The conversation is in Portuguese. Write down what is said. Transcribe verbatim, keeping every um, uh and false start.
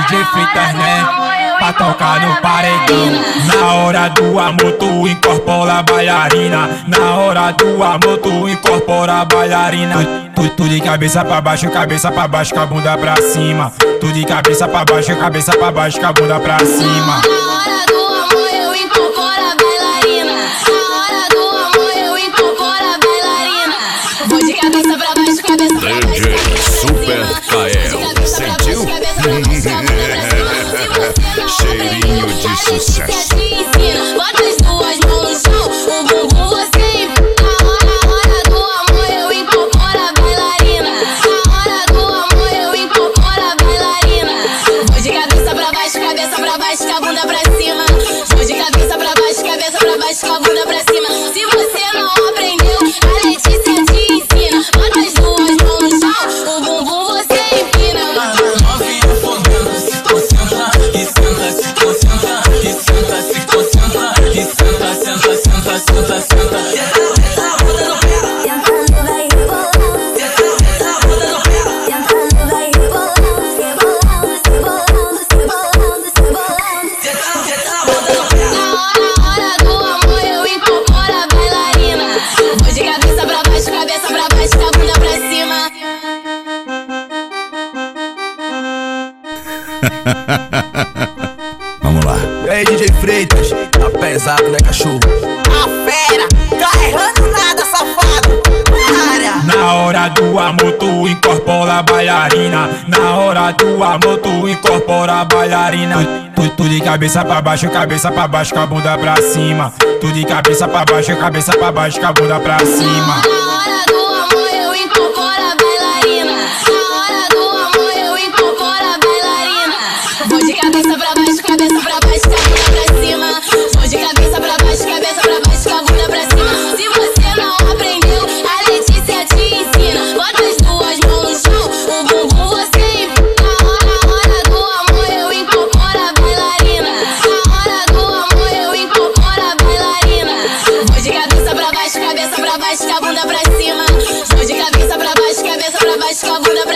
J Freitas, né? Pra tocar no paredão. Na hora do amor tu incorpora a bailarina. Na hora do amor tu incorpora a bailarina. Tu, tu de cabeça pra baixo, cabeça pra baixo, com a bunda pra cima. Tu de cabeça pra baixo, cabeça pra baixo, com a bunda pra cima. Na hora do amor eu incorporo a bailarina. Na hora do amor eu incorporo a bailarina. Vou de cabeça pra baixo, cabeça pra baixo. D J Super Kael, sentiu? Cheirinho de sucesso. Bota as duas mãos no chão, o bumbum você empina. Na hora do amor eu incorporo a bailarina. Na hora do amor eu incorporo a bailarina. Vou de cabeça pra baixo, cabeça pra baixo, com a bunda pra cima. Vou de cabeça pra baixo, cabeça pra baixo, com a bunda pra cima. Se você não aprendeu, a Letícia te ensina. Bota as duas mãos no chão, o bumbum você empina. Novinha fodendo, se concentra e senta, se concentra e senta, se concentra e senta, senta, senta, senta, senta. Senta a bunda no pé, Tentando vai rebolando, senta a bunda no pé. tentando vai rebolando, rebolando, rebolando, rebolando, rebolando. Senta, senta a bunda no pé. Na hora do amor eu incorporo a bailarina. Vou de cabeça pra baixo, cabeça pra baixo, com a bunda pra cima. Vamos lá. E aí, D J Freitas, tá pesado, né, cachorro? A fera, tá errando nada, safado. Para! Na hora do amor tu incorpora a bailarina. Na hora do amor tu incorpora a bailarina. Tu, tu, tu de cabeça pra baixo, cabeça pra baixo, com a bunda pra cima. Tu de cabeça pra baixo, cabeça pra baixo, com a bunda pra cima. Na hora do amor eu incorporo a bailarina. Na hora do amor eu incorporo a bailarina. Vou de cabeça pra baixo, cabeça pra baixo, com a bunda pra cima. Vou de cabeça pra baixo, cabeça pra baixo, com a bunda pra cima. Se você não aprendeu, a Letícia te ensina. Bota as duas mãos no chão, o bumbum você empina. Na hora do amor eu incorporo a bailarina. Na hora do amor eu incorporo a bailarina. Vou de cabeça pra baixo, cabeça pra baixo, com a bunda pra cima. Vou de cabeça pra baixo, cabeça pra baixo, com a bunda pra cima.